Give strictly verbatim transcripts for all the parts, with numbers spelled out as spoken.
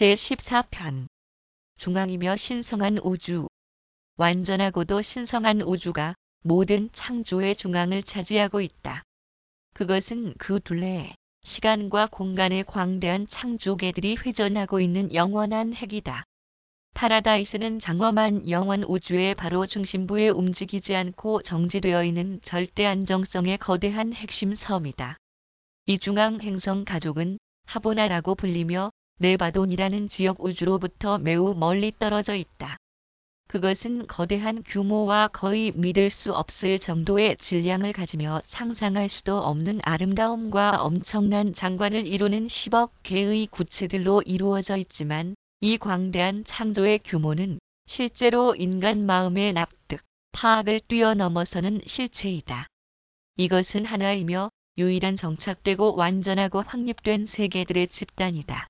제십사 편 중앙이며 신성한 우주. 완전하고도 신성한 우주가 모든 창조의 중앙을 차지하고 있다. 그것은 그 둘레에 시간과 공간의 광대한 창조계들이 회전하고 있는 영원한 핵이다. 파라다이스는 장엄한 영원 우주의 바로 중심부에 움직이지 않고 정지되어 있는 절대 안정성의 거대한 핵심 섬이다. 이 중앙 행성 가족은 하보나라고 불리며 네바돈이라는 지역 우주로부터 매우 멀리 떨어져 있다. 그것은 거대한 규모와 거의 믿을 수 없을 정도의 질량을 가지며 상상할 수도 없는 아름다움과 엄청난 장관을 이루는 십억 개의 구체들로 이루어져 있지만 이 광대한 창조의 규모는 실제로 인간 마음의 납득, 파악을 뛰어넘어서는 실체이다. 이것은 하나이며 유일한 정착되고 완전하고 확립된 세계들의 집단이다.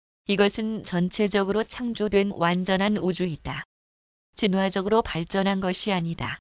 이것은 전체적으로 창조된 완전한 우주이다. 진화적으로 발전한 것이 아니다.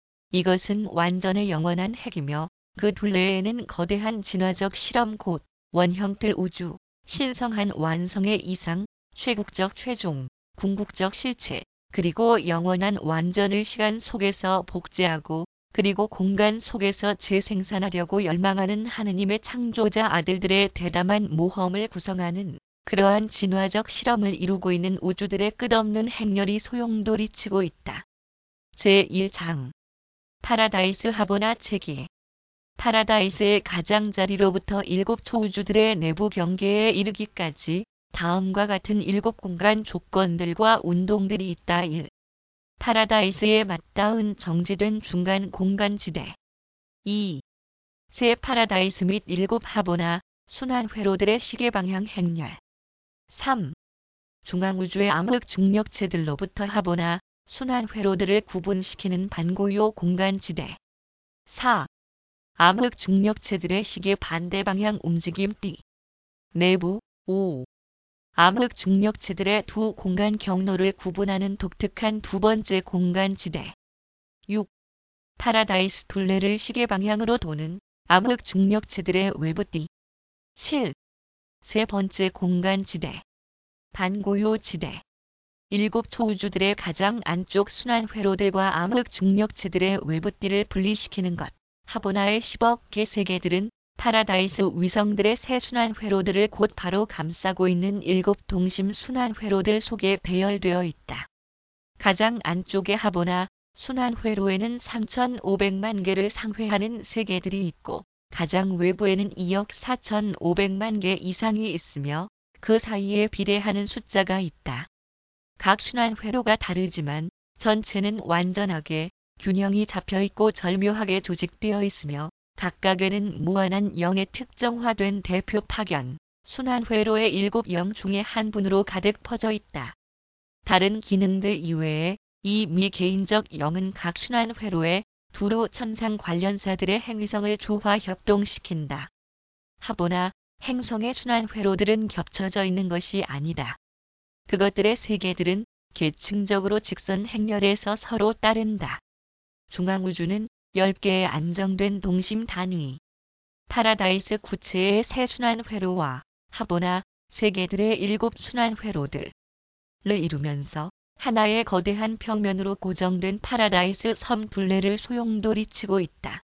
이것은 완전의 영원한 핵이며 그 둘레에는 거대한 진화적 실험 곧 원형틀 우주, 신성한 완성의 이상, 최국적 최종, 궁극적 실체, 그리고 영원한 완전을 시간 속에서 복제하고 그리고 공간 속에서 재생산하려고 열망하는 하느님의 창조자 아들들의 대담한 모험을 구성하는 그러한 진화적 실험을 이루고 있는 우주들의 끝없는 행렬이 소용돌이치고 있다. 제일 장 파라다이스 하보나 체계. 파라다이스의 가장자리로부터 일곱 초우주들의 내부 경계에 이르기까지 다음과 같은 일곱 공간 조건들과 운동들이 있다. 일. 파라다이스에 맞닿은 정지된 중간 공간지대. 이. 세 파라다이스 및 일곱 하보나 순환 회로들의 시계방향 행렬. 삼. 중앙우주의 암흑 중력체들로부터 하보나 순환 회로들을 구분시키는 반고요 공간지대. 사. 암흑 중력체들의 시계 반대 방향 움직임 띠. 내부. 오. 암흑 중력체들의 두 공간 경로를 구분하는 독특한 두 번째 공간지대. 육. 파라다이스 둘레를 시계 방향으로 도는 암흑 중력체들의 외부 띠. 칠. 세 번째 공간지대. 반고요지대. 일곱 초우주들의 가장 안쪽 순환 회로들과 암흑 중력체들의 외부띠를 분리시키는 것. 하보나의 십억 개 세계들은 파라다이스 위성들의 새 순환 회로들을 곧 바로 감싸고 있는 일곱 동심 순환 회로들 속에 배열되어 있다. 가장 안쪽의 하보나 순환 회로에는 삼천오백만 개를 상회하는 세계들이 있고 가장 외부에는 이억 사천오백만 개 이상이 있으며 그 사이에 비례하는 숫자가 있다. 각 순환 회로가 다르지만 전체는 완전하게 균형이 잡혀있고 절묘하게 조직되어 있으며 각각에는 무한한 영의 특정화된 대표 파견, 순환 회로의 일곱 영 중의 한 분으로 가득 퍼져 있다. 다른 기능들 이외에 이 미개인적 영은 각 순환 회로에 두루 천상 관련사들의 행위성을 조화 협동시킨다. 하보나 행성의 순환 회로들은 겹쳐져 있는 것이 아니다. 그것들의 세계들은 계층적으로 직선 행렬에서 서로 따른다. 중앙우주는 열 개의 안정된 동심 단위. 파라다이스 구체의 세 순환 회로와 하보나 세계들의 일곱 순환 회로들을 이루면서 하나의 거대한 평면으로 고정된 파라다이스 섬 둘레를 소용돌이치고 있다.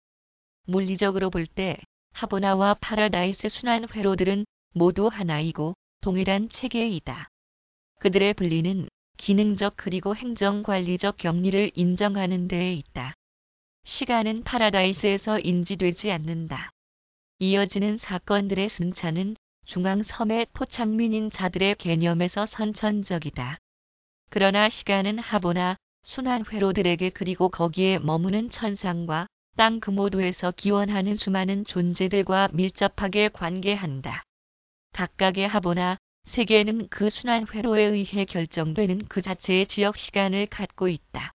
물리적으로 볼 때 하보나와 파라다이스 순환 회로들은 모두 하나이고 동일한 체계이다. 그들의 분리는 기능적 그리고 행정관리적 격리를 인정하는 데에 있다. 시간은 파라다이스에서 인지되지 않는다. 이어지는 사건들의 순차는 중앙섬의 토착민인 자들의 개념에서 선천적이다. 그러나 시간은 하보나 순환 회로들에게 그리고 거기에 머무는 천상과 땅 그 모두에서 기원하는 수많은 존재들과 밀접하게 관계한다. 각각의 하보나 세계는 그 순환 회로에 의해 결정되는 그 자체의 지역 시간을 갖고 있다.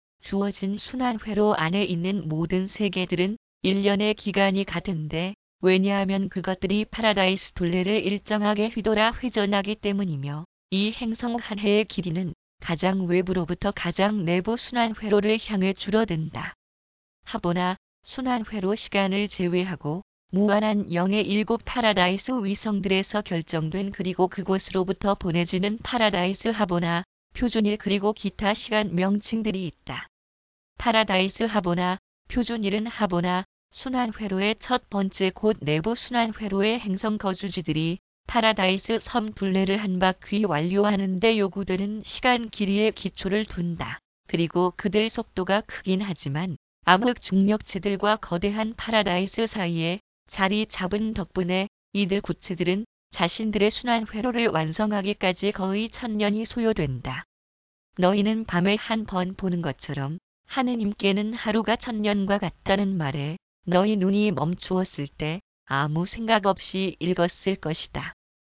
주어진 순환 회로 안에 있는 모든 세계들은 일 년의 기간이 같은데 왜냐하면 그것들이 파라다이스 둘레를 일정하게 휘돌아 회전하기 때문이며 이 행성 한 해의 길이는 가장 외부로부터 가장 내부 순환 회로를 향해 줄어든다. 하보나 순환 회로 시간을 제외하고 무한한 영의 일곱 파라다이스 위성들에서 결정된 그리고 그곳으로부터 보내지는 파라다이스 하보나, 표준일 그리고 기타 시간 명칭들이 있다. 파라다이스 하보나, 표준일은 하보나, 순환회로의 첫 번째 곧 내부 순환회로의 행성 거주지들이 파라다이스 섬 둘레를 한 바퀴 완료하는 데 요구되는 시간 길이의 기초를 둔다. 그리고 그들 속도가 크긴 하지만 암흑 중력체들과 거대한 파라다이스 사이에 자리 잡은 덕분에 이들 구체들은 자신들의 순환 회로를 완성하기까지 거의 천년이 소요된다. 너희는 밤을 한 번 보는 것처럼 하느님께는 하루가 천년과 같다는 말에 너희 눈이 멈추었을 때 아무 생각 없이 읽었을 것이다.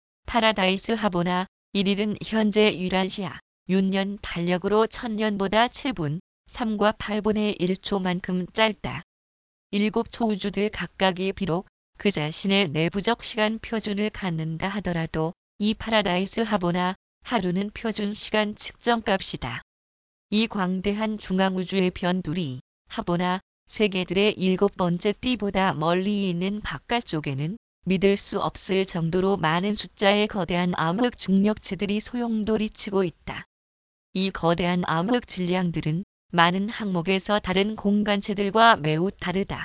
파라다이스 하보나 일 일은 현재 유란시야 윤년 달력으로 천년보다 칠 분, 삼과 팔 분의 일 초만큼 짧다. 일곱 초우주들 각각이 비록 그 자신의 내부적 시간 표준을 갖는다 하더라도 이 파라다이스 하보나 하루는 표준 시간 측정값이다. 이 광대한 중앙우주의 변두리 하보나 세계들의 일곱 번째 띠보다 멀리 있는 바깥쪽에는 믿을 수 없을 정도로 많은 숫자의 거대한 암흑 중력체들이 소용돌이치고 있다. 이 거대한 암흑 질량들은 많은 항목에서 다른 공간체들과 매우 다르다.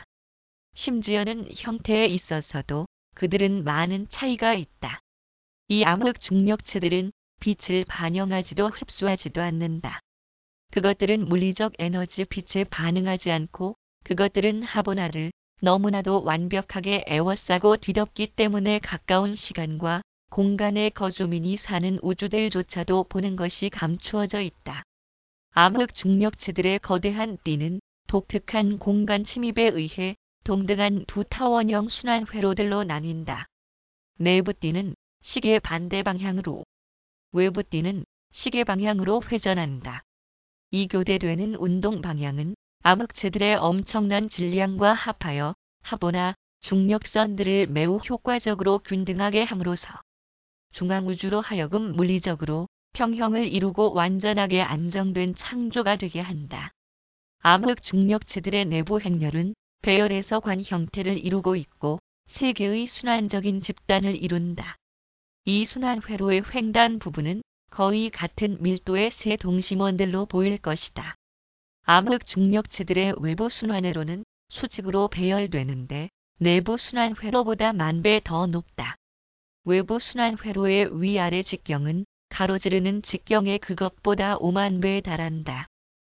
심지어는 형태에 있어서도 그들은 많은 차이가 있다. 이 암흑 중력체들은 빛을 반영하지도 흡수하지도 않는다. 그것들은 물리적 에너지 빛에 반응하지 않고 그것들은 하보나를 너무나도 완벽하게 에워싸고 뒤덮기 때문에 가까운 시간과 공간의 거주민이 사는 우주들조차도 보는 것이 감추어져 있다. 암흑 중력체들의 거대한 띠는 독특한 공간 침입에 의해 동등한 두 타원형 순환 회로들로 나뉜다. 내부 띠는 시계 반대 방향으로, 외부 띠는 시계 방향으로 회전한다. 이 교대되는 운동 방향은 암흑체들의 엄청난 질량과 합하여 하보나 중력선들을 매우 효과적으로 균등하게 함으로써 중앙우주로 하여금 물리적으로 평형을 이루고 완전하게 안정된 창조가 되게 한다. 암흑 중력체들의 내부 행렬은 배열에서 관 형태를 이루고 있고 세 개의 순환적인 집단을 이룬다. 이 순환 회로의 횡단 부분은 거의 같은 밀도의 세 동심원들로 보일 것이다. 암흑 중력체들의 외부 순환회로는 수직으로 배열되는데 내부 순환회로보다 만 배 더 높다. 외부 순환회로의 위아래 직경은 가로지르는 직경의 그것보다 오만 배에 달한다.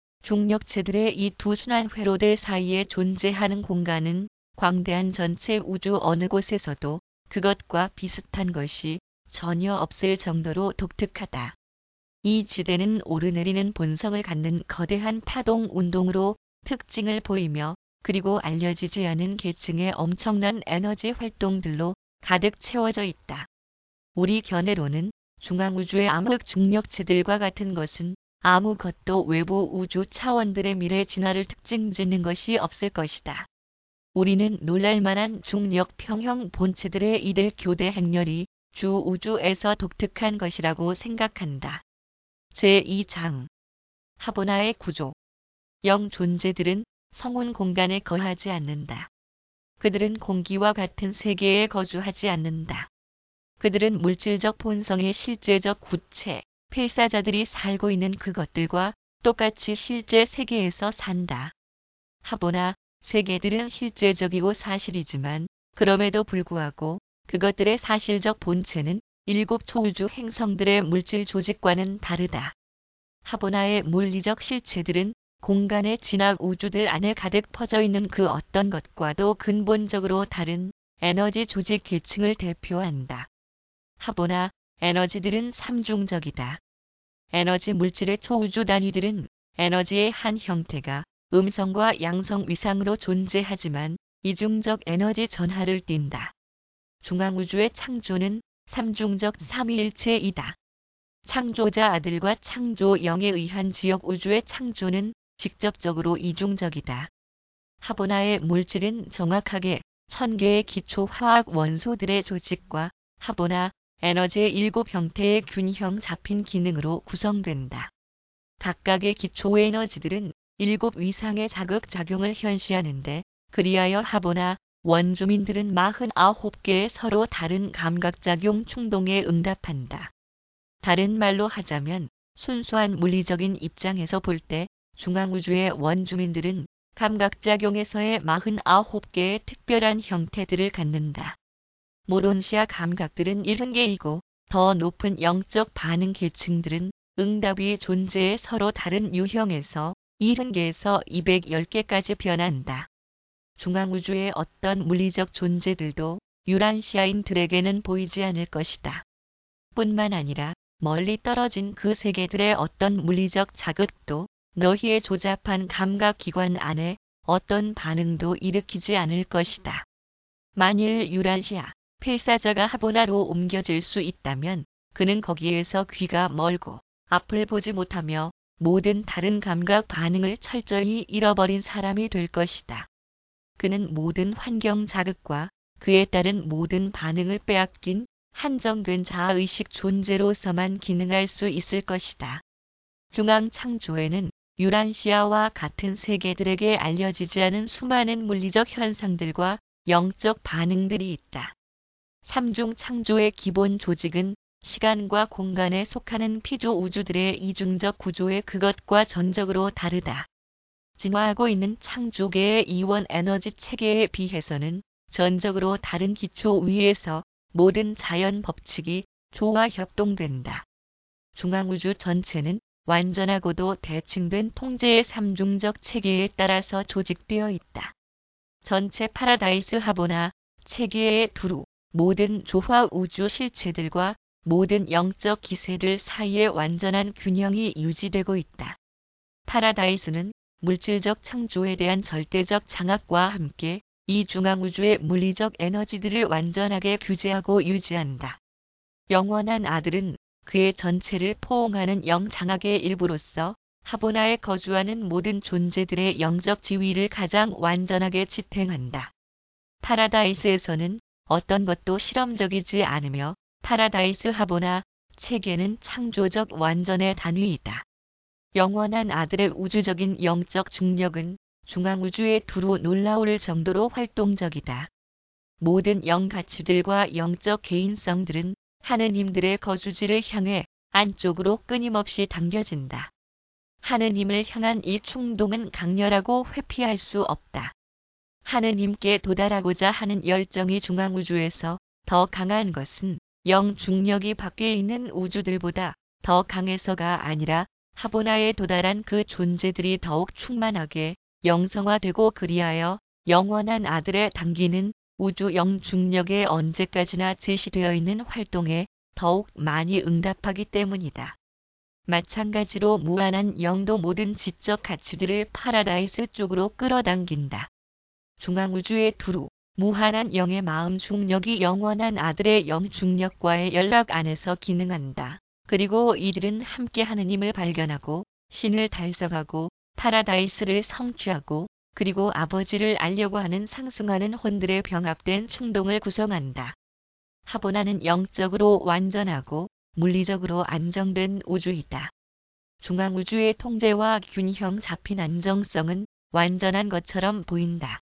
중력체들의 이 두 순환회로들 사이에 존재하는 공간은 광대한 전체 우주 어느 곳에서도 그것과 비슷한 것이 전혀 없을 정도로 독특하다. 이 지대는 오르내리는 본성을 갖는 거대한 파동 운동으로 특징을 보이며 그리고 알려지지 않은 계층의 엄청난 에너지 활동들로 가득 채워져 있다. 우리 견해로는 중앙우주의 암흑 중력체들과 같은 것은 아무것도 외부 우주 차원들의 미래 진화를 특징짓는 것이 없을 것이다. 우리는 놀랄만한 중력 평형 본체들의 이들 교대 행렬이 주 우주에서 독특한 것이라고 생각한다. 제이 장 하보나의 구조. 영 존재들은 성운 공간에 거하지 않는다. 그들은 공기와 같은 세계에 거주하지 않는다. 그들은 물질적 본성의 실제적 구체, 필사자들이 살고 있는 그것들과 똑같이 실제 세계에서 산다. 하보나 세계들은 실제적이고 사실이지만 그럼에도 불구하고 그것들의 사실적 본체는 일곱 초우주 행성들의 물질 조직과는 다르다. 하보나의 물리적 실체들은 공간의 진학 우주들 안에 가득 퍼져 있는 그 어떤 것과도 근본적으로 다른 에너지 조직 계층을 대표한다. 하보나 에너지들은 삼중적이다. 에너지 물질의 초우주 단위들은 에너지의 한 형태가 음성과 양성 위상으로 존재하지만 이중적 에너지 전하를 띈다. 중앙우주의 창조는 삼중적 삼위일체이다. 창조자 아들과 창조 영에 의한 지역 우주의 창조는 직접적으로 이중적이다. 하보나의 물질은 정확하게 천 개의 기초 화학 원소들의 조직과 하보나 에너지의 일곱 형태의 균형 잡힌 기능으로 구성된다. 각각의 기초 에너지들은 일곱 위상의 자극작용을 현시하는데 그리하여 하보나 원주민들은 사십구 개의 서로 다른 감각작용 충동에 응답한다. 다른 말로 하자면 순수한 물리적인 입장에서 볼 때 중앙우주의 원주민들은 감각작용에서의 사십구 개의 특별한 형태들을 갖는다. 모론시아 감각들은 일흔 개이고 더 높은 영적 반응 계층들은 응답이 존재의 서로 다른 유형에서 칠십 개에서 이백십 개까지 변한다. 중앙우주의 어떤 물리적 존재들도 유란시아인들에게는 보이지 않을 것이다. 뿐만 아니라 멀리 떨어진 그 세계들의 어떤 물리적 자극도 너희의 조잡한 감각기관 안에 어떤 반응도 일으키지 않을 것이다. 만일 유란시아, 필사자가 하보나로 옮겨질 수 있다면 그는 거기에서 귀가 멀고 앞을 보지 못하며 모든 다른 감각 반응을 철저히 잃어버린 사람이 될 것이다. 그는 모든 환경 자극과 그에 따른 모든 반응을 빼앗긴 한정된 자아의식 존재로서만 기능할 수 있을 것이다. 중앙 창조에는 유란시아와 같은 세계들에게 알려지지 않은 수많은 물리적 현상들과 영적 반응들이 있다. 삼중 창조의 기본 조직은 시간과 공간에 속하는 피조 우주들의 이중적 구조의 그것과 전적으로 다르다. 진화하고 있는 창조계의 이원 에너지 체계에 비해서는 전적으로 다른 기초 위에서 모든 자연 법칙이 조화 협동된다. 중앙우주 전체는 완전하고도 대칭된 통제의 삼중적 체계에 따라서 조직되어 있다. 전체 파라다이스 하보나 체계의 두루 모든 조화 우주 실체들과 모든 영적 기세들 사이의 완전한 균형이 유지되고 있다. 파라다이스는 물질적 창조에 대한 절대적 장악과 함께 이 중앙우주의 물리적 에너지들을 완전하게 규제하고 유지한다. 영원한 아들은 그의 전체를 포옹하는 영장악의 일부로서 하보나에 거주하는 모든 존재들의 영적 지위를 가장 완전하게 지탱한다. 파라다이스에서는 어떤 것도 실험적이지 않으며 파라다이스 하보나 체계는 창조적 완전의 단위이다. 영원한 아들의 우주적인 영적 중력은 중앙우주의 두루 놀라울 정도로 활동적이다. 모든 영가치들과 영적 개인성들은 하느님들의 거주지를 향해 안쪽으로 끊임없이 당겨진다. 하느님을 향한 이 충동은 강렬하고 회피할 수 없다. 하느님께 도달하고자 하는 열정이 중앙우주에서 더 강한 것은 영중력이 밖에 있는 우주들보다 더 강해서가 아니라 하보나에 도달한 그 존재들이 더욱 충만하게 영성화되고 그리하여 영원한 아들의 당기는 우주 영중력에 언제까지나 제시되어 있는 활동에 더욱 많이 응답하기 때문이다. 마찬가지로 무한한 영도 모든 지적 가치들을 파라다이스 쪽으로 끌어당긴다. 중앙우주의 두루, 무한한 영의 마음 중력이 영원한 아들의 영중력과의 연락 안에서 기능한다. 그리고 이들은 함께 하느님을 발견하고 신을 달성하고 파라다이스를 성취하고 그리고 아버지를 알려고 하는 상승하는 혼들의 병합된 충동을 구성한다. 하보나는 영적으로 완전하고 물리적으로 안정된 우주이다. 중앙우주의 통제와 균형 잡힌 안정성은 완전한 것처럼 보인다.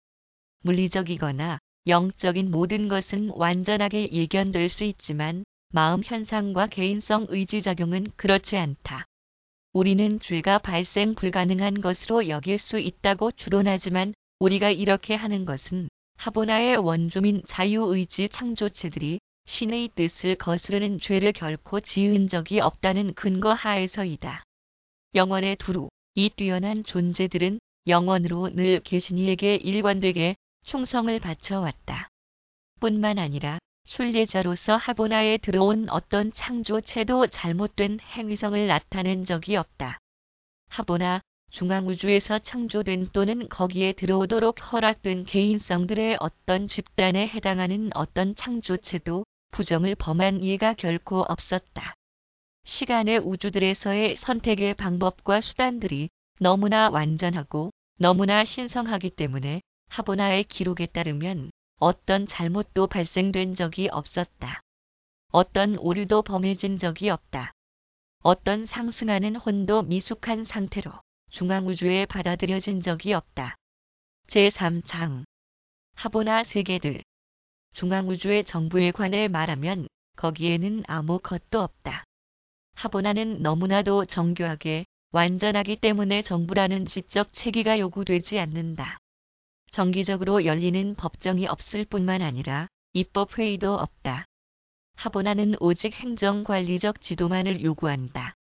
물리적이거나 영적인 모든 것은 완전하게 예견될 수 있지만 마음 현상과 개인성 의지작용은 그렇지 않다. 우리는 죄가 발생 불가능한 것으로 여길 수 있다고 추론하지만 우리가 이렇게 하는 것은 하보나의 원주민 자유의지 창조체들이 신의 뜻을 거스르는 죄를 결코 지은 적이 없다는 근거 하에서이다. 영원의 두루, 이 뛰어난 존재들은 영원으로 늘 계신이에게 일관되게 충성을 바쳐왔다. 뿐만 아니라 순례자로서 하보나에 들어온 어떤 창조체도 잘못된 행위성을 나타낸 적이 없다. 하보나, 중앙우주에서 창조된 또는 거기에 들어오도록 허락된 개인성들의 어떤 집단에 해당하는 어떤 창조체도 부정을 범한 예가 결코 없었다. 시간의 우주들에서의 선택의 방법과 수단들이 너무나 완전하고 너무나 신성하기 때문에 하보나의 기록에 따르면 어떤 잘못도 발생된 적이 없었다. 어떤 오류도 범해진 적이 없다. 어떤 상승하는 혼도 미숙한 상태로 중앙우주에 받아들여진 적이 없다. 제삼 장 하보나 세계들. 중앙우주의 정부에 관해 말하면 거기에는 아무것도 없다. 하보나는 너무나도 정교하게 완전하기 때문에 정부라는 지적 체계가 요구되지 않는다. 정기적으로 열리는 법정이 없을 뿐만 아니라 입법회의도 없다. 하보나는 오직 행정관리적 지도만을 요구한다.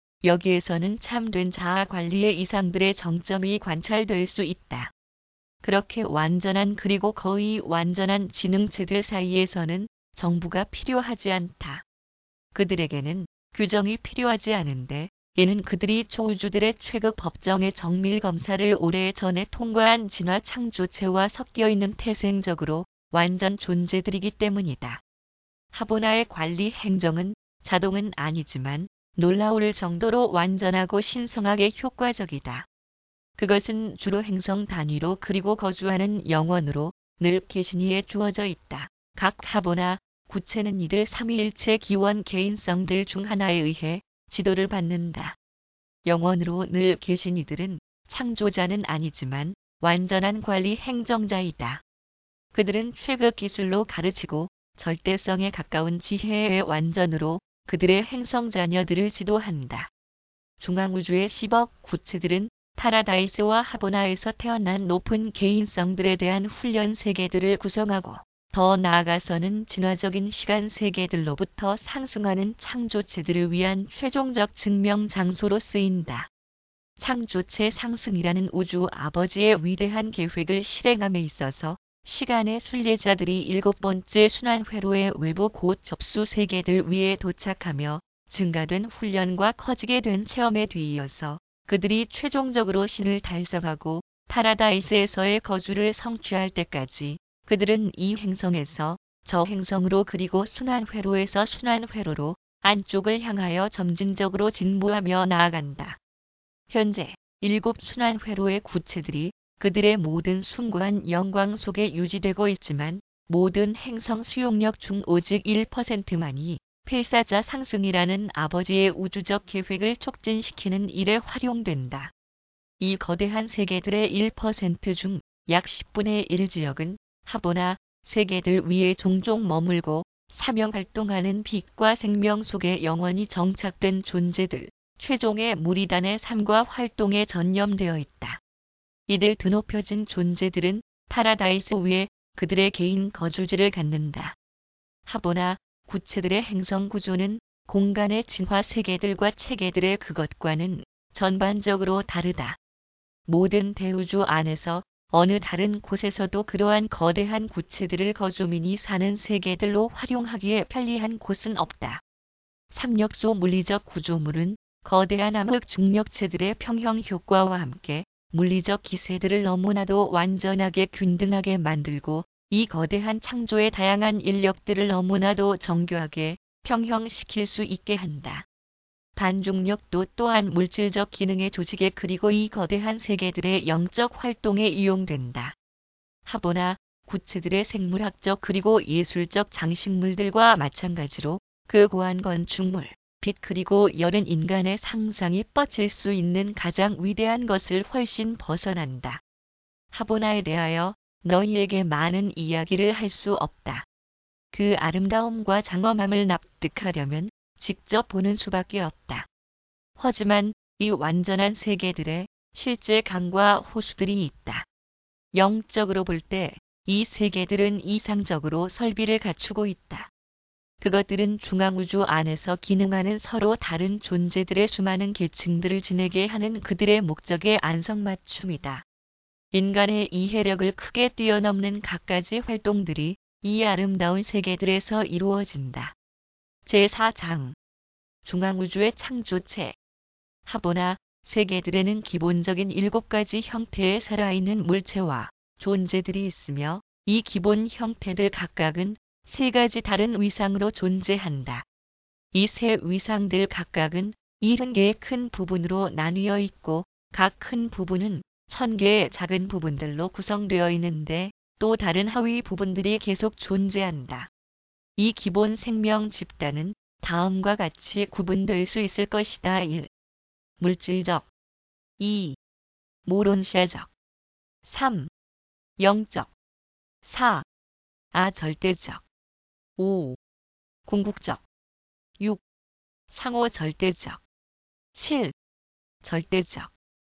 여기에서는 참된 자아관리의 이상들의 정점이 관찰될 수 있다. 그렇게 완전한 그리고 거의 완전한 지능체들 사이에서는 정부가 필요하지 않다. 그들에게는 규정이 필요하지 않은데 이는 그들이 초우주들의 최극 법정의 정밀 검사를 오래전에 통과한 진화 창조체와 섞여있는 태생적으로 완전 존재들이기 때문이다. 하보나의 관리 행정은 자동은 아니지만 놀라울 정도로 완전하고 신성하게 효과적이다. 그것은 주로 행성 단위로 그리고 거주하는 영원으로 늘 계신이에 주어져 있다. 각 하보나 구체는 이들 삼위일체 기원 개인성들 중 하나에 의해 지도를 받는다. 영원으로 늘 계신 이들은 창조자는 아니지만 완전한 관리 행정자이다. 그들은 최고 기술로 가르치고 절대성에 가까운 지혜의 완전으로 그들의 행성 자녀들을 지도한다. 중앙우주의 십억 구체들은 파라다이스와 하보나에서 태어난 높은 개인성들에 대한 훈련 세계들을 구성하고 더 나아가서는 진화적인 시간 세계들로부터 상승하는 창조체들을 위한 최종적 증명 장소로 쓰인다. 창조체 상승이라는 우주 아버지의 위대한 계획을 실행함에 있어서 시간의 순례자들이 일곱 번째 순환회로의 외부 곧 접수 세계들 위에 도착하며 증가된 훈련과 커지게 된 체험에 뒤이어서 그들이 최종적으로 신을 달성하고 파라다이스에서의 거주를 성취할 때까지 그들은 이 행성에서 저 행성으로 그리고 순환회로에서 순환회로로 안쪽을 향하여 점진적으로 진보하며 나아간다. 현재 일곱 순환회로의 구체들이 그들의 모든 숭고한 영광 속에 유지되고 있지만 모든 행성 수용력 중 오직 일 퍼센트만이 필사자 상승이라는 아버지의 우주적 계획을 촉진시키는 일에 활용된다. 이 거대한 세계들의 일 퍼센트 중 약 십분의 일 지역은 하보나 세계들 위에 종종 머물고 사명활동하는 빛과 생명 속에 영원히 정착된 존재들, 최종의 무리단의 삶과 활동에 전념되어 있다. 이들 드높여진 존재들은 파라다이스 위에 그들의 개인 거주지를 갖는다. 하보나 구체들의 행성 구조는 공간의 진화 세계들과 체계들의 그것과는 전반적으로 다르다. 모든 대우주 안에서 어느 다른 곳에서도 그러한 거대한 구체들을 거주민이 사는 세계들로 활용하기에 편리한 곳은 없다. 삼력소 물리적 구조물은 거대한 암흑 중력체들의 평형 효과와 함께 물리적 기세들을 너무나도 완전하게 균등하게 만들고 이 거대한 창조의 다양한 인력들을 너무나도 정교하게 평형시킬 수 있게 한다. 반중력도 또한 물질적 기능의 조직에 그리고 이 거대한 세계들의 영적 활동에 이용된다. 하보나 구체들의 생물학적 그리고 예술적 장식물들과 마찬가지로 그 고한 건축물, 빛 그리고 열은 인간의 상상이 뻗칠 수 있는 가장 위대한 것을 훨씬 벗어난다. 하보나에 대하여 너희에게 많은 이야기를 할 수 없다. 그 아름다움과 장엄함을 납득하려면 직접 보는 수밖에 없다. 하지만 이 완전한 세계들의 실제 강과 호수들이 있다. 영적으로 볼 때 이 세계들은 이상적으로 설비를 갖추고 있다. 그것들은 중앙우주 안에서 기능하는 서로 다른 존재들의 수많은 계층들을 지내게 하는 그들의 목적의 안성맞춤이다. 인간의 이해력을 크게 뛰어넘는 갖가지 활동들이 이 아름다운 세계들에서 이루어진다. 제사 장 중앙우주의 창조체. 하보나 세계들에는 기본적인 일곱 가지 형태의 살아있는 물체와 존재들이 있으며 이 기본 형태들 각각은 세 가지 다른 위상으로 존재한다. 이 세 위상들 각각은 일흔 개의 큰 부분으로 나뉘어 있고 각 큰 부분은 천 개의 작은 부분들로 구성되어 있는데 또 다른 하위 부분들이 계속 존재한다. 이 기본 생명 집단은 다음과 같이 구분될 수 있을 것이다. 일. 물질적. 이. 모론시아적. 삼. 영적. 사. 아절대적. 오. 궁극적. 육. 상호절대적. 칠. 절대적.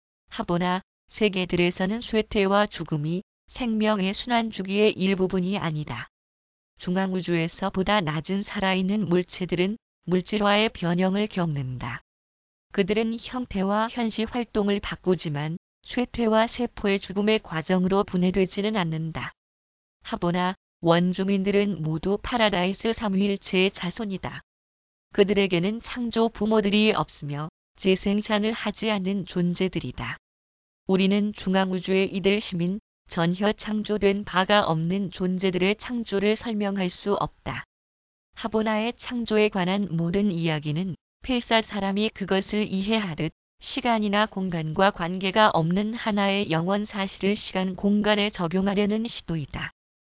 하보나 세계들에서는 쇠퇴와 죽음이 생명의 순환주기의 일부분이 아니다. 중앙우주에서 보다 낮은 살아있는 물체들은 물질화의 변형을 겪는다. 그들은 형태와 현시 활동을 바꾸지만 쇠퇴와 세포의 죽음의 과정으로 분해되지는 않는다. 하보나 원주민들은 모두 파라다이스 삼위일체의 자손이다. 그들에게는 창조 부모들이 없으며 재생산을 하지 않는 존재들이다. 우리는 중앙우주의 이들 시민, 전혀 창조된 바가 없는 존재들의 창조를 설명할 수 없다. 하보나의 창조에 관한 모든 이야기는 필사 사람이 그것을 이해하듯 시간이나 공간과 관계가 없는 하나의 영원 사실을 시간 공간에 적용하려는 시도이다.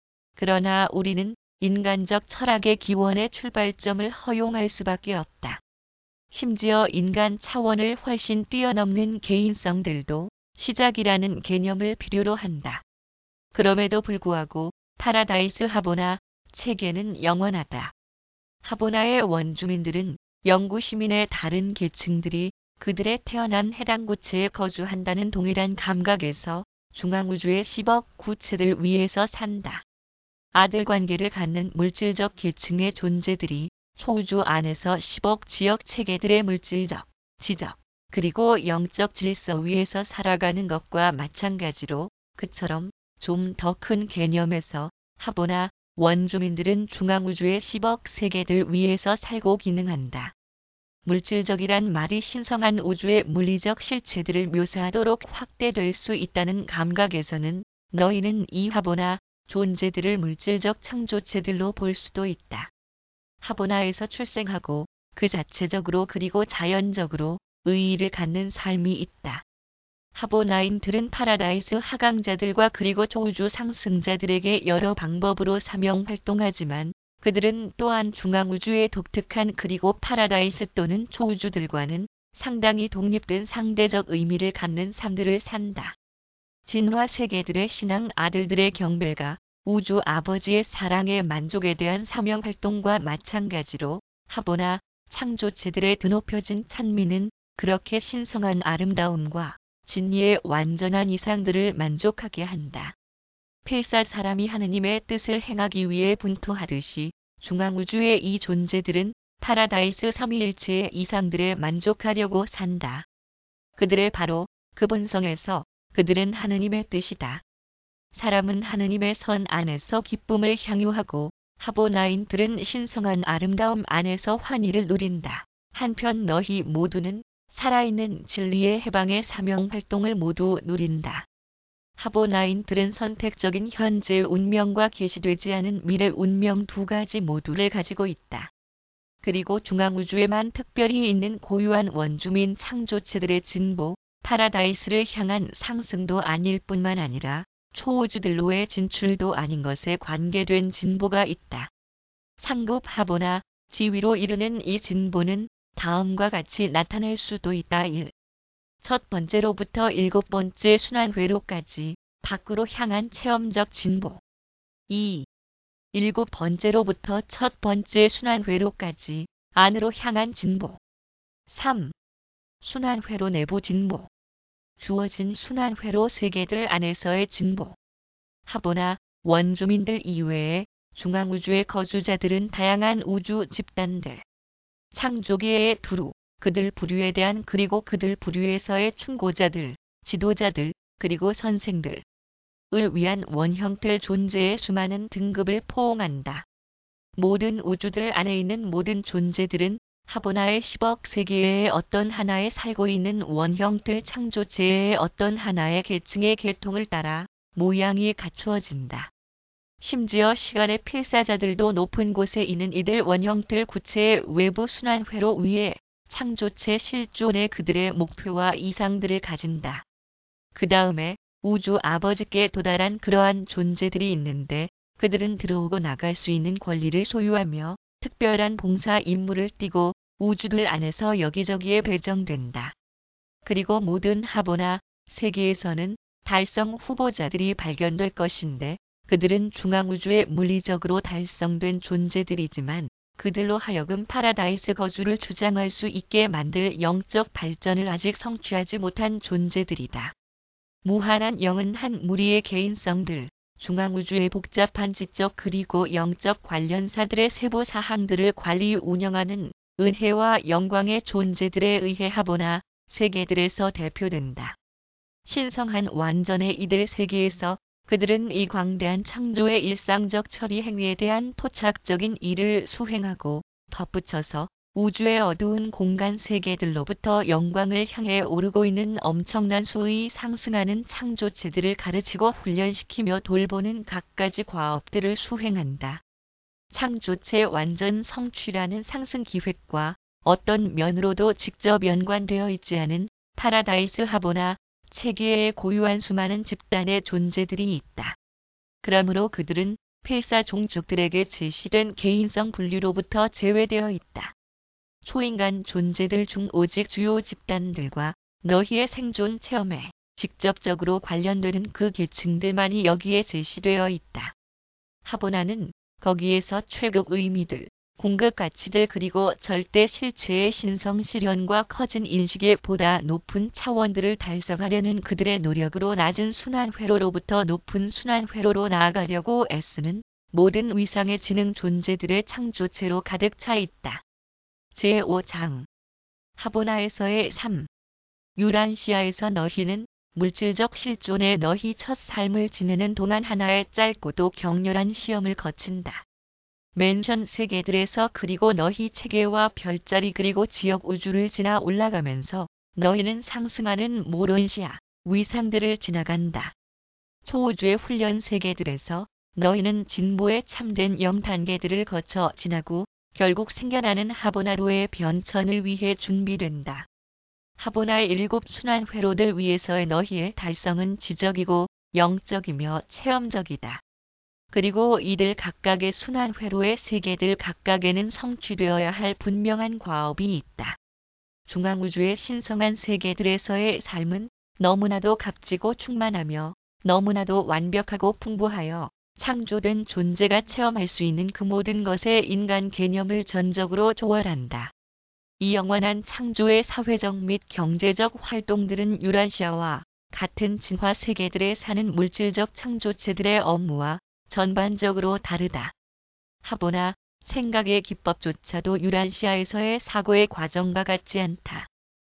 그러나 우리는 인간적 철학의 기원의 출발점을 허용할 수밖에 없다. 심지어 인간 차원을 훨씬 뛰어넘는 개인성들도 시작이라는 개념을 필요로 한다. 그럼에도 불구하고 파라다이스 하보나 체계는 영원하다. 하보나의 원주민들은 영구 시민의 다른 계층들이 그들의 태어난 해당 구체에 거주한다는 동일한 감각에서 중앙우주의 십억 구체들 위에서 산다. 아들 관계를 갖는 물질적 계층의 존재들이 초우주 안에서 십억 지역 체계들의 물질적, 지적, 그리고 영적 질서 위에서 살아가는 것과 마찬가지로 그처럼 좀 더 큰 개념에서 하보나 원주민들은 중앙우주의 십억 세계들 위에서 살고 기능한다. 물질적이란 말이 신성한 우주의 물리적 실체들을 묘사하도록 확대될 수 있다는 감각에서는 너희는 이 하보나 존재들을 물질적 창조체들로 볼 수도 있다. 하보나에서 출생하고 그 자체적으로 그리고 자연적으로 의의를 갖는 삶이 있다. 하보나인들은 파라다이스 하강자들과 그리고 초우주 상승자들에게 여러 방법으로 사명 활동하지만 그들은 또한 중앙우주의 독특한 그리고 파라다이스 또는 초우주들과는 상당히 독립된 상대적 의미를 갖는 삶들을 산다. 진화 세계들의 신앙 아들들의 경배가 우주 아버지의 사랑의 만족에 대한 사명 활동과 마찬가지로 하보나 창조체들의 드높여진 찬미는 그렇게 신성한 아름다움과 진리의 완전한 이상들을 만족하게 한다. 필사 사람이 하느님의 뜻을 행하기 위해 분투하듯이 중앙우주의 이 존재들은 파라다이스 삼위일체의 이상들에 만족하려고 산다. 그들의 바로 그 본성에서 그들은 하느님의 뜻이다. 사람은 하느님의 선 안에서 기쁨을 향유하고 하보나인들은 신성한 아름다움 안에서 환희를 누린다. 한편 너희 모두는 살아있는 진리의 해방의 사명 활동을 모두 누린다. 하보나인들은 선택적인 현재의 운명과 계시되지 않은 미래 운명 두 가지 모두를 가지고 있다. 그리고 중앙우주에만 특별히 있는 고유한 원주민 창조체들의 진보, 파라다이스를 향한 상승도 아닐 뿐만 아니라 초우주들로의 진출도 아닌 것에 관계된 진보가 있다. 상급 하보나 지위로 이르는 이 진보는 다음과 같이 나타낼 수도 있다. 일. 첫 번째로부터 일곱 번째 순환회로까지 밖으로 향한 체험적 진보. 이. 일곱 번째로부터 첫 번째 순환회로까지 안으로 향한 진보. 삼. 순환회로 내부 진보. 주어진 순환회로 세계들 안에서의 진보. 하보나 원주민들 이외에 중앙우주의 거주자들은 다양한 우주 집단들, 창조계의 두루, 그들 부류에 대한 그리고 그들 부류에서의 충고자들, 지도자들, 그리고 선생들을 위한 원형틀 존재의 수많은 등급을 포옹한다. 모든 우주들 안에 있는 모든 존재들은 하보나의 십억 세계의 어떤 하나에 살고 있는 원형틀 창조체의 어떤 하나의 계층의 계통을 따라 모양이 갖추어진다. 심지어 시간의 필사자들도 높은 곳에 있는 이들 원형틀 구체의 외부 순환회로 위에 창조체 실존의 그들의 목표와 이상들을 가진다. 그 다음에 우주 아버지께 도달한 그러한 존재들이 있는데 그들은 들어오고 나갈 수 있는 권리를 소유하며 특별한 봉사 임무를 띠고 우주들 안에서 여기저기에 배정된다. 그리고 모든 하보나 세계에서는 달성 후보자들이 발견될 것인데 그들은 중앙우주에 물리적으로 달성된 존재들이지만 그들로 하여금 파라다이스 거주를 주장할 수 있게 만들 영적 발전을 아직 성취하지 못한 존재들이다. 무한한 영은 한 무리의 개인성들, 중앙우주의 복잡한 지적 그리고 영적 관련사들의 세부 사항들을 관리 운영하는 은혜와 영광의 존재들에 의해 하보나 세계들에서 대표된다. 신성한 완전의 이들 세계에서 그들은 이 광대한 창조의 일상적 처리 행위에 대한 토착적인 일을 수행하고 덧붙여서 우주의 어두운 공간 세계들로부터 영광을 향해 오르고 있는 엄청난 수의 상승하는 창조체들을 가르치고 훈련시키며 돌보는 갖가지 과업들을 수행한다. 창조체 완전 성취라는 상승 기획과 어떤 면으로도 직접 연관되어 있지 않은 파라다이스 하보나 체계에 고유한 수많은 집단의 존재들이 있다. 그러므로 그들은 필사 종족들에게 제시된 개인성 분류로부터 제외되어 있다. 초인간 존재들 중 오직 주요 집단들과 너희의 생존 체험에 직접적으로 관련되는 그 계층들만이 여기에 제시되어 있다. 하보나는 거기에서 최고 의미들, 궁극 가치들 그리고 절대 실체의 신성 실현과 커진 인식의 보다 높은 차원들을 달성하려는 그들의 노력으로 낮은 순환 회로로부터 높은 순환 회로로 나아가려고 애쓰는 모든 위상의 지능 존재들의 창조체로 가득 차 있다. 제오 장 하보나에서의 삼. 유란시아에서 너희는 물질적 실존에 너희 첫 삶을 지내는 동안 하나의 짧고도 격렬한 시험을 거친다. 맨션 세계들에서 그리고 너희 체계와 별자리 그리고 지역 우주를 지나 올라가면서 너희는 상승하는 모론시아 위상들을 지나간다. 초우주의 훈련 세계들에서 너희는 진보의 참된 영 단계들을 거쳐 지나고 결국 생겨나는 하보나로의 변천을 위해 준비된다. 하보나의 일곱 순환 회로들 위에서의 너희의 달성은 지적이고 영적이며 체험적이다. 그리고 이들 각각의 순환 회로의 세계들 각각에는 성취되어야 할 분명한 과업이 있다. 중앙우주의 신성한 세계들에서의 삶은 너무나도 값지고 충만하며 너무나도 완벽하고 풍부하여 창조된 존재가 체험할 수 있는 그 모든 것의 인간 개념을 전적으로 초월한다. 이 영원한 창조의 사회적 및 경제적 활동들은 유란시아와 같은 진화 세계들에 사는 물질적 창조체들의 업무와 전반적으로 다르다. 하보나 생각의 기법조차도 유란시아에서의 사고의 과정과 같지 않다.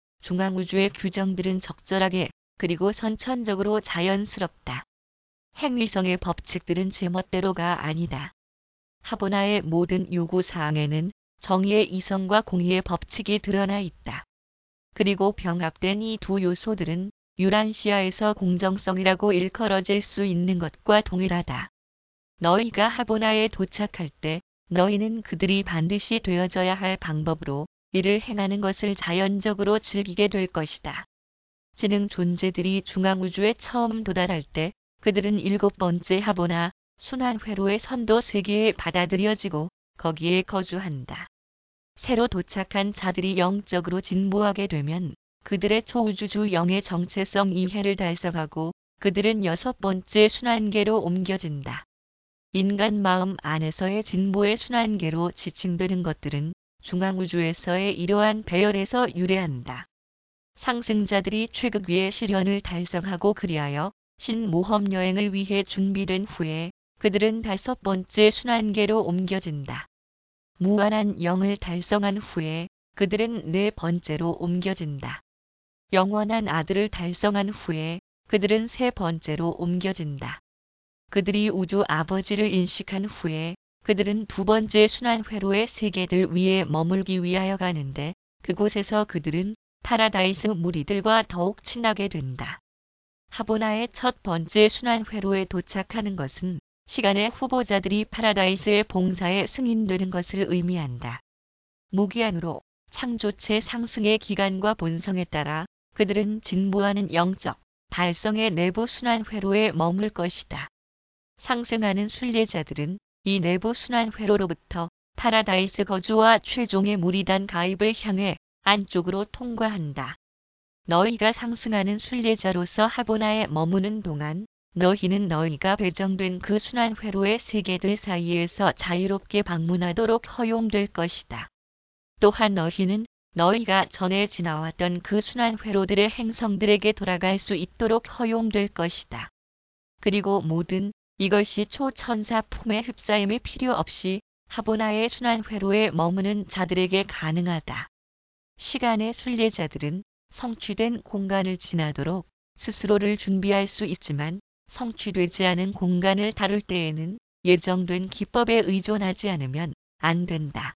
중앙우주의 규정들은 적절하게 그리고 선천적으로 자연스럽다. 행위성의 법칙들은 제멋대로가 아니다. 하보나의 모든 요구사항에는 정의의 이성과 공의의 법칙이 드러나 있다. 그리고 병합된 이 두 요소들은 유란시아에서 공정성이라고 일컬어질 수 있는 것과 동일하다. 너희가 하보나에 도착할 때 너희는 그들이 반드시 되어져야 할 방법으로 이를 행하는 것을 자연적으로 즐기게 될 것이다. 지능 존재들이 중앙우주에 처음 도달할 때 그들은 일곱 번째 하보나 순환 회로의 선도 세계에 받아들여지고 거기에 거주한다. 새로 도착한 자들이 영적으로 진보하게 되면 그들의 초우주주 영의 정체성 이해를 달성하고 그들은 여섯 번째 순환계로 옮겨진다. 인간 마음 안에서의 진보의 순환계로 지칭되는 것들은 중앙우주에서의 이러한 배열에서 유래한다. 상승자들이 최극위의 실현을 달성하고 그리하여 신모험 여행을 위해 준비된 후에 그들은 다섯 번째 순환계로 옮겨진다. 무한한 영을 달성한 후에 그들은 네 번째로 옮겨진다. 영원한 아들을 달성한 후에 그들은 세 번째로 옮겨진다. 그들이 우주 아버지를 인식한 후에 그들은 두 번째 순환 회로의 세계들 위에 머물기 위하여 가는데 그곳에서 그들은 파라다이스 무리들과 더욱 친하게 된다. 하보나의 첫 번째 순환 회로에 도착하는 것은 시간의 후보자들이 파라다이스의 봉사에 승인되는 것을 의미한다. 무기한으로 창조체 상승의 기간과 본성에 따라 그들은 진보하는 영적 달성의 내부 순환 회로에 머물 것이다. 상승하는 순례자들은 이 내부 순환 회로로부터 파라다이스 거주와 최종의 무리단 가입을 향해 안쪽으로 통과한다. 너희가 상승하는 순례자로서 하보나에 머무는 동안 너희는 너희가 배정된 그 순환 회로의 세계들 사이에서 자유롭게 방문하도록 허용될 것이다. 또한 너희는 너희가 전에 지나왔던 그 순환 회로들의 행성들에게 돌아갈 수 있도록 허용될 것이다. 그리고 모든 이것이 초천사 품에 흡사임이 필요 없이 하보나의 순환 회로에 머무는 자들에게 가능하다. 시간의 순례자들은 성취된 공간을 지나도록 스스로를 준비할 수 있지만 성취되지 않은 공간을 다룰 때에는 예정된 기법에 의존하지 않으면 안 된다.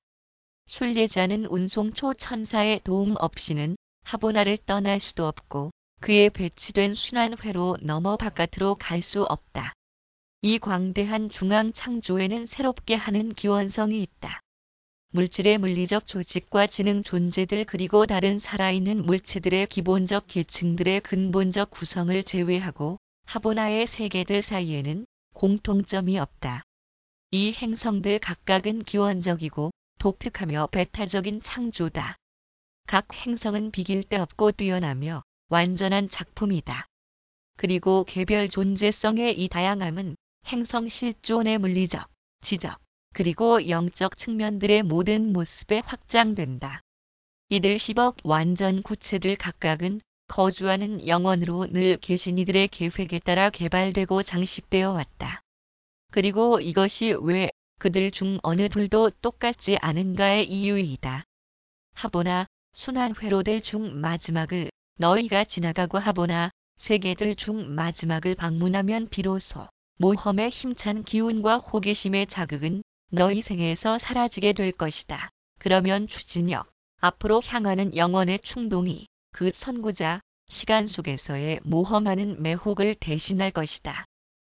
순례자는 운송 초천사의 도움 없이는 하보나를 떠날 수도 없고 그에 배치된 순환회로 넘어 바깥으로 갈 수 없다. 이 광대한 중앙 창조에는 새롭게 하는 기원성이 있다. 물질의 물리적 조직과 지능 존재들 그리고 다른 살아있는 물체들의 기본적 계층들의 근본적 구성을 제외하고 하보나의 세계들 사이에는 공통점이 없다. 이 행성들 각각은 기원적이고 독특하며 배타적인 창조다. 각 행성은 비길 데 없고 뛰어나며 완전한 작품이다. 그리고 개별 존재성의 이 다양함은 행성 실존의 물리적, 지적, 그리고 영적 측면들의 모든 모습에 확장된다. 이들 십억 완전 구체들 각각은 거주하는 영원으로 늘 계신 이들의 계획에 따라 개발되고 장식되어 왔다. 그리고 이것이 왜 그들 중 어느 둘도 똑같지 않은가의 이유이다. 하보나 순환 회로들 중 마지막을 너희가 지나가고 하보나 세계들 중 마지막을 방문하면 비로소 모험의 힘찬 기운과 호기심의 자극은 너희 생에서 사라지게 될 것이다. 그러면 추진력, 앞으로 향하는 영혼의 충동이 그 선구자, 시간 속에서의 모험하는 매혹을 대신할 것이다.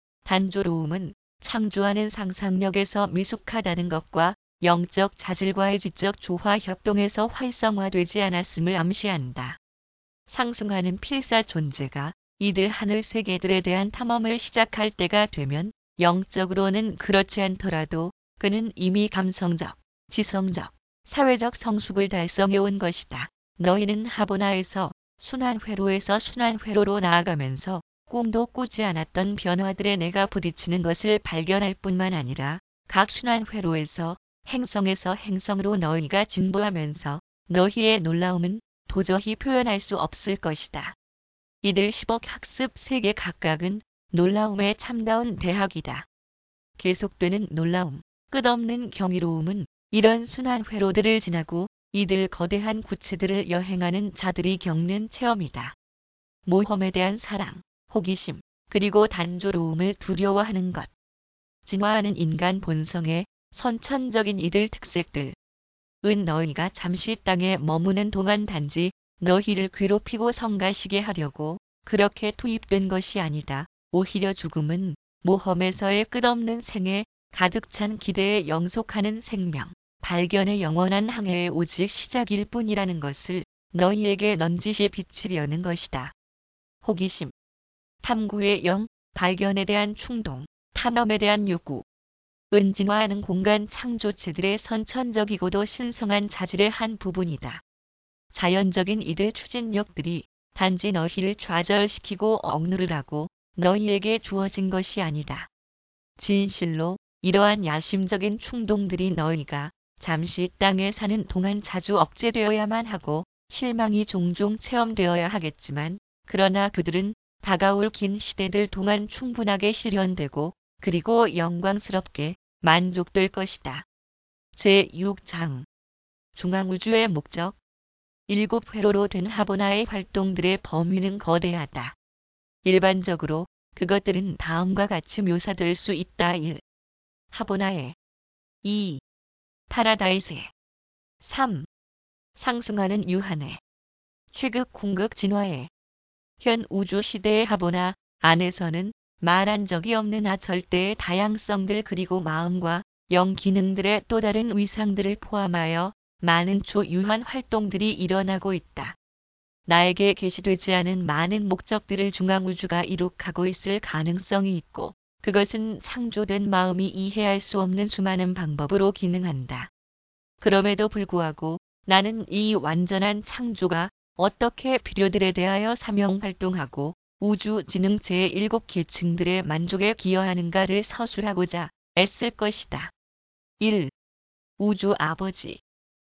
단조로움은 창조하는 상상력에서 미숙하다는 것과 영적 자질과의 지적 조화 협동에서 활성화되지 않았음을 암시한다. 상승하는 필사 존재가 이들 하늘 세계들에 대한 탐험을 시작할 때가 되면 영적으로는 그렇지 않더라도 그는 이미 감성적, 지성적, 사회적 성숙을 달성해 온 것이다. 너희는 하보나에서 순환회로에서 순환회로로 나아가면서 꿈도 꾸지 않았던 변화들에 내가 부딪히는 것을 발견할 뿐만 아니라 각 순환회로에서 행성에서 행성으로 너희가 진보하면서 너희의 놀라움은 도저히 표현할 수 없을 것이다. 이들 십억 학습 세계 각각은 놀라움에 참다운 대학이다. 계속되는 놀라움, 끝없는 경이로움은 이런 순환 회로들을 지나고 이들 거대한 구체들을 여행하는 자들이 겪는 체험이다. 모험에 대한 사랑, 호기심, 그리고 단조로움을 두려워하는 것. 진화하는 인간 본성의 선천적인 이들 특색들. 은 너희가 잠시 땅에 머무는 동안 단지 너희를 괴롭히고 성가시게 하려고 그렇게 투입된 것이 아니다. 오히려 죽음은 모험에서의 끝없는 생에 가득 찬 기대에 영속하는 생명, 발견의 영원한 항해의 오직 시작일 뿐이라는 것을 너희에게 넌지시 비치려는 것이다. 호기심, 탐구의 영, 발견에 대한 충동, 탐험에 대한 요구. 은 진화하는 공간 창조체들의 선천적이고도 신성한 자질의 한 부분이다. 자연적인 이들 추진력들이 단지 너희를 좌절시키고 억누르라고 너희에게 주어진 것이 아니다. 진실로 이러한 야심적인 충동들이 너희가 잠시 땅에 사는 동안 자주 억제되어야만 하고 실망이 종종 체험되어야 하겠지만 그러나 그들은 다가올 긴 시대들 동안 충분하게 실현되고 그리고 영광스럽게 만족될 것이다. 제육 장 중앙우주의 목적. 일곱 회로로 된 하보나의 활동들의 범위는 거대하다. 일반적으로 그것들은 다음과 같이 묘사될 수 있다. 일. 하보나에 이. 파라다이스에 삼. 상승하는 유한에 취급 궁극 진화에 현 우주 시대의 하보나 안에서는 말한 적이 없는 아 절대의 다양성들 그리고 마음과 영 기능들의 또 다른 위상들을 포함하여 많은 초유한 활동들이 일어나고 있다. 나에게 계시되지 않은 많은 목적들을 중앙우주가 이룩하고 있을 가능성이 있고 그것은 창조된 마음이 이해할 수 없는 수많은 방법으로 기능한다. 그럼에도 불구하고 나는 이 완전한 창조가 어떻게 필요들에 대하여 사명 활동하고 우주지능 제일곱 계층들의 만족에 기여하는가를 서술하고자 애쓸 것이다. 일. 우주 아버지.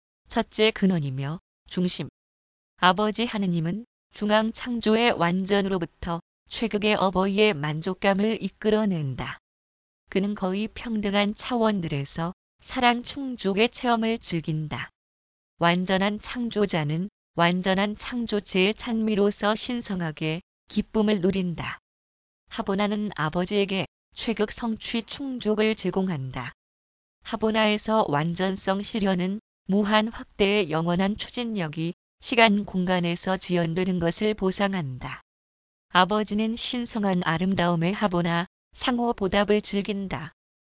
첫째 근원이며 중심. 아버지 하느님은 중앙 창조의 완전으로부터 최극의 어버이의 만족감을 이끌어낸다. 그는 거의 평등한 차원들에서 사랑 충족의 체험을 즐긴다. 완전한 창조자는 완전한 창조체의 찬미로서 신성하게 기쁨을 누린다. 하보나는 아버지에게 최극 성취 충족을 제공한다. 하보나에서 완전성 실현은 무한 확대의 영원한 추진력이 시간 공간에서 지연되는 것을 보상한다. 아버지는 신성한 아름다움의 하보나 상호 보답을 즐긴다.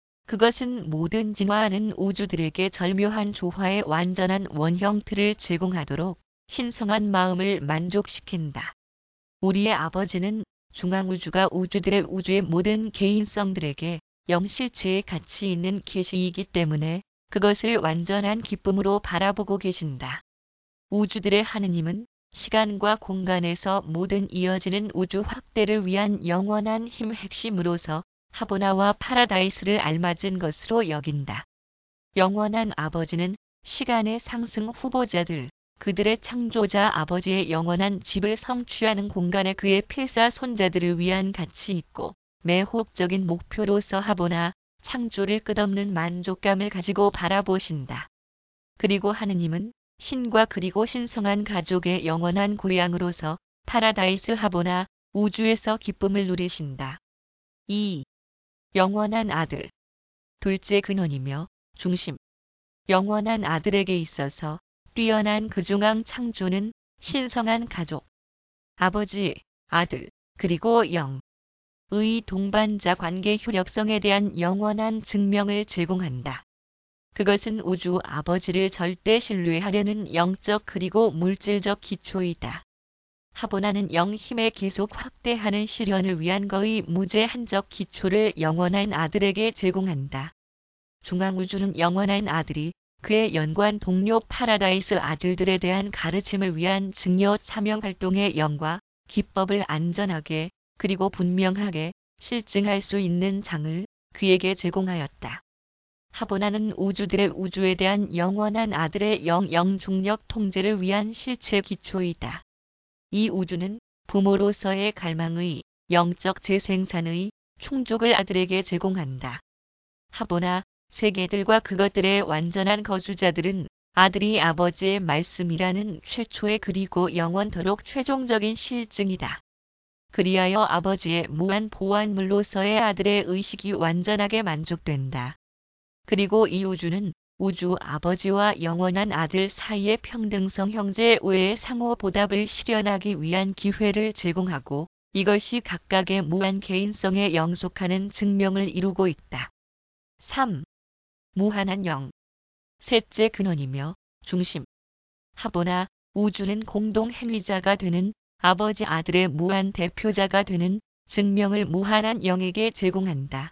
그것은 모든 진화하는 우주들에게 절묘한 조화의 완전한 원형틀을 제공하도록 신성한 마음을 만족시킨다. 우리의 아버지는 중앙우주가 우주들의 우주의 모든 개인성들에게 영실체의 가치 있는 계시이기 때문에 그것을 완전한 기쁨으로 바라보고 계신다. 우주들의 하느님은 시간과 공간에서 모든 이어지는 우주 확대를 위한 영원한 힘 핵심으로서 하보나와 파라다이스를 알맞은 것으로 여긴다. 영원한 아버지는 시간의 상승 후보자들, 그들의 창조자 아버지의 영원한 집을 성취하는 공간에 그의 필사 손자들을 위한 가치 있고 매혹적인 목표로서 하보나 창조를 끝없는 만족감을 가지고 바라보신다. 그리고 하느님은 신과 그리고 신성한 가족의 영원한 고향으로서 파라다이스 하보나 우주에서 기쁨을 누리신다. 이. 영원한 아들. 둘째 근원이며 중심. 영원한 아들에게 있어서 뛰어난 그중앙 창조는 신성한 가족, 아버지, 아들, 그리고 영의 동반자 관계 효력성에 대한 영원한 증명을 제공한다. 그것은 우주 아버지를 절대 신뢰하려는 영적 그리고 물질적 기초이다. 하보나는 영 힘의 계속 확대하는 실현을 위한 거의 무제한적 기초를 영원한 아들에게 제공한다. 중앙우주는 영원한 아들이 그의 연관 동료 파라다이스 아들들에 대한 가르침을 위한 증여 사명 활동의 영과 기법을 안전하게 그리고 분명하게 실증할 수 있는 장을 그에게 제공하였다. 하보나는 우주들의 우주에 대한 영원한 아들의 영, 영중력 통제를 위한 실체 기초이다. 이 우주는 부모로서의 갈망의 영적 재생산의 충족을 아들에게 제공한다. 하보나 세계들과 그것들의 완전한 거주자들은 아들이 아버지의 말씀이라는 최초의 그리고 영원토록 최종적인 실증이다. 그리하여 아버지의 무한 보완물로서의 아들의 의식이 완전하게 만족된다. 그리고 이 우주는 우주 아버지와 영원한 아들 사이의 평등성 형제 외의 상호 보답을 실현하기 위한 기회를 제공하고 이것이 각각의 무한 개인성에 영속하는 증명을 이루고 있다. 삼. 무한한 영. 셋째 근원이며 중심. 하보나 우주는 공동 행위자가 되는 아버지 아들의 무한 대표자가 되는 증명을 무한한 영에게 제공한다.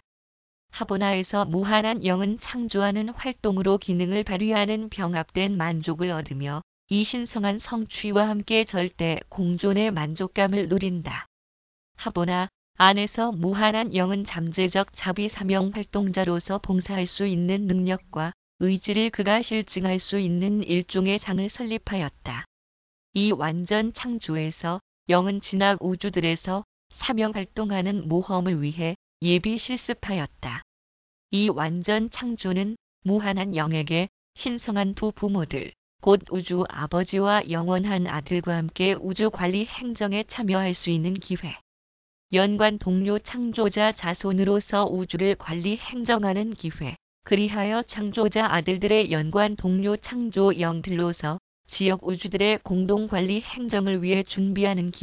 하보나에서 무한한 영은 창조하는 활동으로 기능을 발휘하는 병합된 만족을 얻으며 이 신성한 성취와 함께 절대 공존의 만족감을 누린다. 하보나 안에서 무한한 영은 잠재적 자비 사명 활동자로서 봉사할 수 있는 능력과 의지를 그가 실증할 수 있는 일종의 장을 설립하였다. 이 완전 창조에서 영은 진학 우주들에서 사명 활동하는 모험을 위해 예비 실습하였다. 이 완전 창조는 무한한 영에게 신성한 두 부모들, 곧 우주 아버지와 영원한 아들과 함께 우주 관리 행정에 참여할 수 있는 기회, 연관 동료 창조자 자손으로서 우주를 관리 행정하는 기회, 그리하여 창조자 아들들의 연관 동료 창조 영들로서 지역 우주들의 공동 관리 행정을 위해 준비하는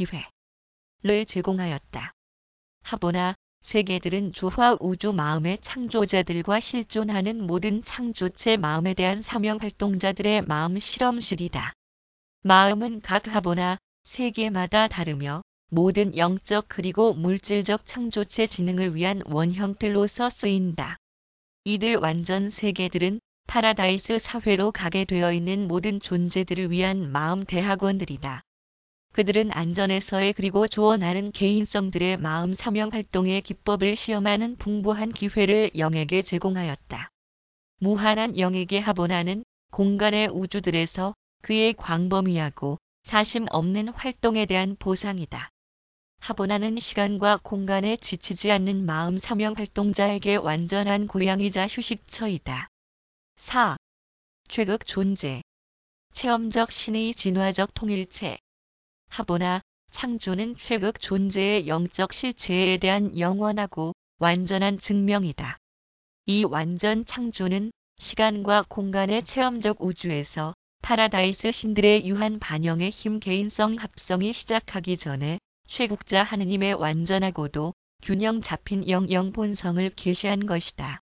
기회를 제공하였다. 하보나 세계들은 조화 우주 마음의 창조자들과 실존하는 모든 창조체 마음에 대한 사명 활동자들의 마음 실험실이다. 마음은 각 하보나 세계마다 다르며 모든 영적 그리고 물질적 창조체 지능을 위한 원형틀로서 쓰인다. 이들 완전 세계들은 파라다이스 사회로 가게 되어 있는 모든 존재들을 위한 마음 대학원들이다. 그들은 안전에서의 그리고 조언하는 개인성들의 마음 사명 활동의 기법을 시험하는 풍부한 기회를 영에게 제공하였다. 무한한 영에게 하보나는 공간의 우주들에서 그의 광범위하고 사심 없는 활동에 대한 보상이다. 하보나는 시간과 공간에 지치지 않는 마음 사명 활동자에게 완전한 고향이자 휴식처이다. 사. 최극 존재. 체험적 신의 진화적 통일체. 하보나, 창조는 최극 존재의 영적 실체에 대한 영원하고 완전한 증명이다. 이 완전 창조는 시간과 공간의 체험적 우주에서 파라다이스 신들의 유한 반영의 힘 개인성 합성이 시작하기 전에 최국자 하느님의 완전하고도 균형 잡힌 영영 본성을 계시한 것이다.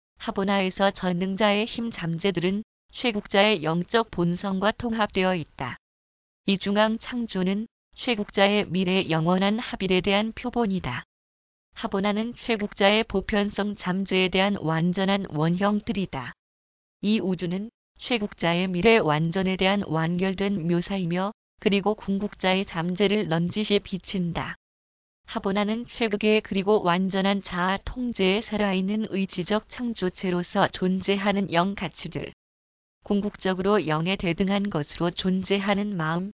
하보나에서 전능자의 힘 잠재들은 최국자의 영적 본성과 통합되어 있다. 이 중앙 창조는 최국자의 미래 영원한 합일에 대한 표본이다. 하보나는 최국자의 보편성 잠재에 대한 완전한 원형들이다. 이 우주는 최국자의 미래 완전에 대한 완결된 묘사이며 그리고 궁극자의 잠재를 넌지시 비친다. 하보나는 최극의 그리고 완전한 자아 통제에 살아있는 의지적 창조체로서 존재하는 영 가치들. 궁극적으로 영에 대등한 것으로 존재하는 마음,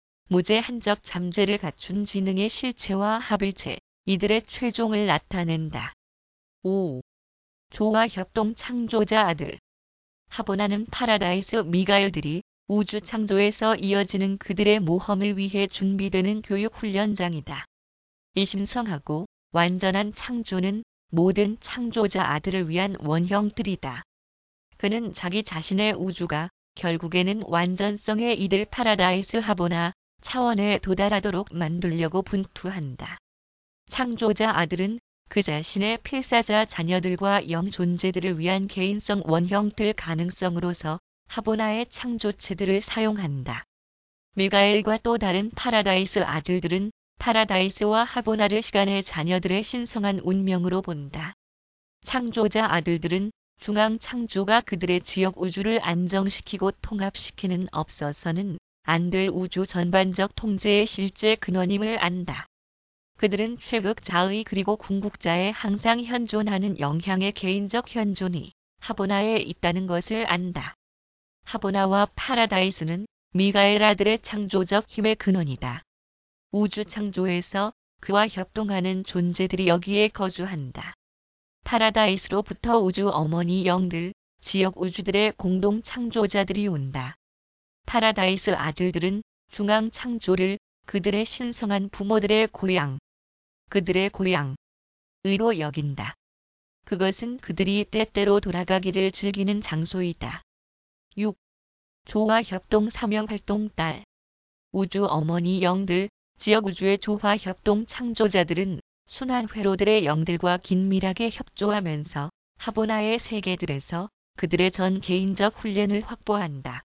무제한적 잠재를 갖춘 지능의 실체와 합일체, 이들의 최종을 나타낸다. 오. 조화 협동 창조자 아들. 하보나는 파라다이스 미가엘들이 우주 창조에서 이어지는 그들의 모험을 위해 준비되는 교육 훈련장이다. 이 신성하고 완전한 창조는 모든 창조자 아들을 위한 원형들이다. 그는 자기 자신의 우주가 결국에는 완전성에 이를 파라다이스 하보나 차원에 도달하도록 만들려고 분투한다. 창조자 아들은 그 자신의 필사자 자녀들과 영 존재들을 위한 개인성 원형들 가능성으로서 하보나의 창조체들을 사용한다. 미가엘과 또 다른 파라다이스 아들들은 파라다이스와 하보나를 시간의 자녀들의 신성한 운명으로 본다. 창조자 아들들은 중앙 창조가 그들의 지역 우주를 안정시키고 통합시키는 없어서는 안 될 우주 전반적 통제의 실제 근원임을 안다. 그들은 최극 자의 그리고 궁극자의 항상 현존하는 영향의 개인적 현존이 하보나에 있다는 것을 안다. 하보나와 파라다이스는 미가엘 아들의 창조적 힘의 근원이다. 우주 창조에서 그와 협동하는 존재들이 여기에 거주한다. 파라다이스로부터 우주 어머니 영들, 지역 우주들의 공동 창조자들이 온다. 파라다이스 아들들은 중앙 창조를 그들의 신성한 부모들의 고향, 그들의 고향, 의로 여긴다. 그것은 그들이 때때로 돌아가기를 즐기는 장소이다. 육. 조화 협동 사명 활동 딸. 우주 어머니 영들, 지역 우주의 조화 협동 창조자들은 순환 회로들의 영들과 긴밀하게 협조하면서 하보나의 세계들에서 그들의 전 개인적 훈련을 확보한다.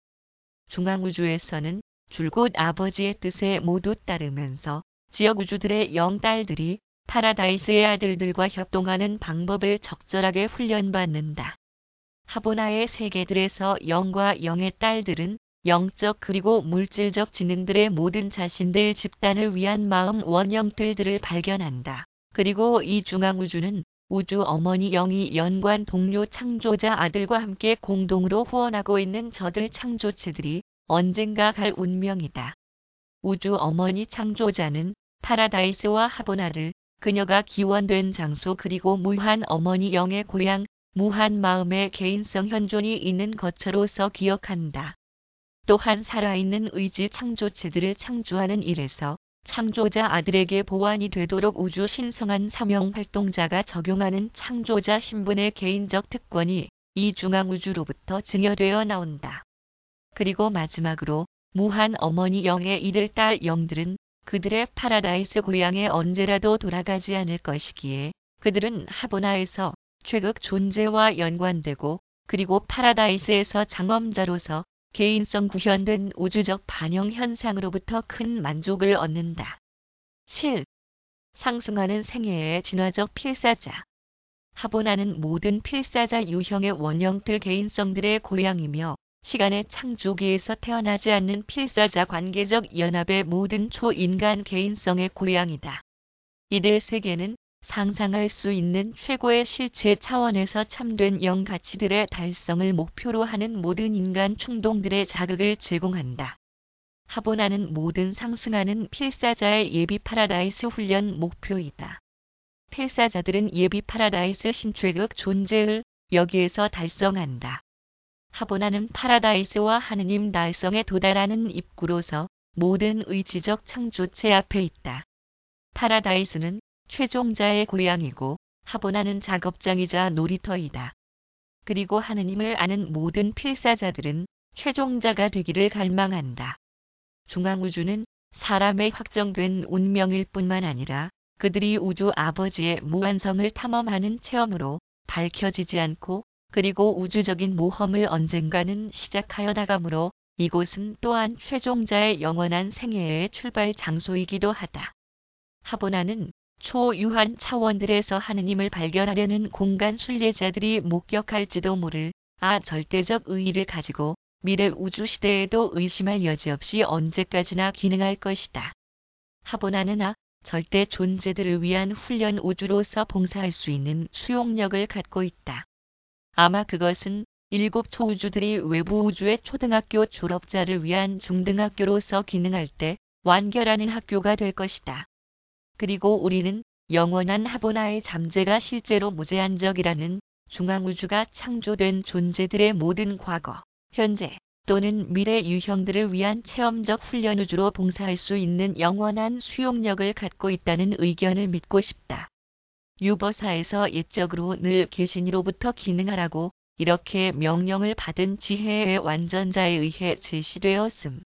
중앙우주에서는 줄곧 아버지의 뜻에 모두 따르면서 지역 우주들의 영딸들이 파라다이스의 아들들과 협동하는 방법을 적절하게 훈련받는다. 하보나의 세계들에서 영과 영의 딸들은 영적 그리고 물질적 지능들의 모든 자신들 집단을 위한 마음 원형들들을 발견한다. 그리고 이 중앙우주는 우주 어머니 영이 연관 동료 창조자 아들과 함께 공동으로 후원하고 있는 저들 창조체들이 언젠가 갈 운명이다. 우주 어머니 창조자는 파라다이스와 하보나를 그녀가 기원된 장소 그리고 무한 어머니 영의 고향, 무한 마음의 개인성 현존이 있는 거처로서 기억한다. 또한 살아있는 의지 창조체들을 창조하는 일에서 창조자 아들에게 보완이 되도록 우주 신성한 사명 활동자가 적용하는 창조자 신분의 개인적 특권이 이 중앙우주로부터 증여되어 나온다. 그리고 마지막으로 무한 어머니 영의 이들 딸 영들은 그들의 파라다이스 고향에 언제라도 돌아가지 않을 것이기에 그들은 하보나에서 최극 존재와 연관되고 그리고 파라다이스에서 장엄자로서 개인성 구현된 우주적 반영 현상으로부터 큰 만족을 얻는다. 칠. 상승하는 생애의 진화적 필사자. 하보나는 모든 필사자 유형의 원형들 개인성들의 고향이며 시간의 창조기에서 태어나지 않는 필사자 관계적 연합의 모든 초인간 개인성의 고향이다. 이들 세계는 상상할 수 있는 최고의 실체 차원에서 참된 영가치들의 달성을 목표로 하는 모든 인간 충동들의 자극을 제공한다. 하보나는 모든 상승하는 필사자의 예비 파라다이스 훈련 목표이다. 필사자들은 예비 파라다이스 신최극 존재를 여기에서 달성한다. 하보나는 파라다이스와 하느님 달성에 도달하는 입구로서 모든 의지적 창조체 앞에 있다. 파라다이스는 최종자의 고향이고 하보나는 작업장이자 놀이터이다. 그리고 하느님을 아는 모든 필사자들은 최종자가 되기를 갈망한다. 중앙우주는 사람의 확정된 운명일 뿐만 아니라 그들이 우주 아버지의 무한성을 탐험하는 체험으로 밝혀지지 않고 그리고 우주적인 모험을 언젠가는 시작하여 나가므로 이곳은 또한 최종자의 영원한 생애의 출발 장소이기도 하다. 하보나는 초유한 차원들에서 하느님을 발견하려는 공간 순례자들이 목격할지도 모를 아 절대적 의의를 가지고 미래 우주 시대에도 의심할 여지 없이 언제까지나 기능할 것이다. 하보나는 아 절대 존재들을 위한 훈련 우주로서 봉사할 수 있는 수용력을 갖고 있다. 아마 그것은 일곱 초우주들이 외부 우주의 초등학교 졸업자를 위한 중등학교로서 기능할 때 완결하는 학교가 될 것이다. 그리고 우리는 영원한 하보나의 잠재가 실제로 무제한적이라는 중앙우주가 창조된 존재들의 모든 과거, 현재 또는 미래 유형들을 위한 체험적 훈련 우주로 봉사할 수 있는 영원한 수용력을 갖고 있다는 의견을 믿고 싶다. 유버사에서 옛적으로 늘 계신이로부터 기능하라고 이렇게 명령을 받은 지혜의 완전자에 의해 제시되었음.